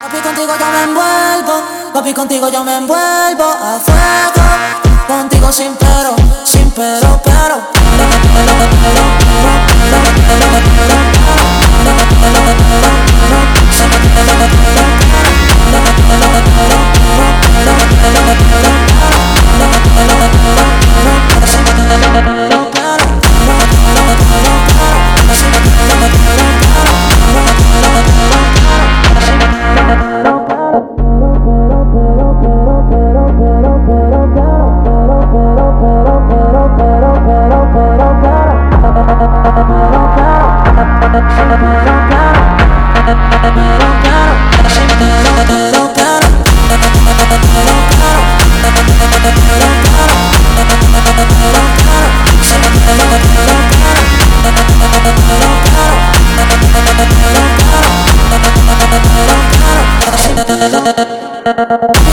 Papi, contigo yo me envuelvo, papi, contigo yo me envuelvo a fuego, contigo sin pero, sin pero, pero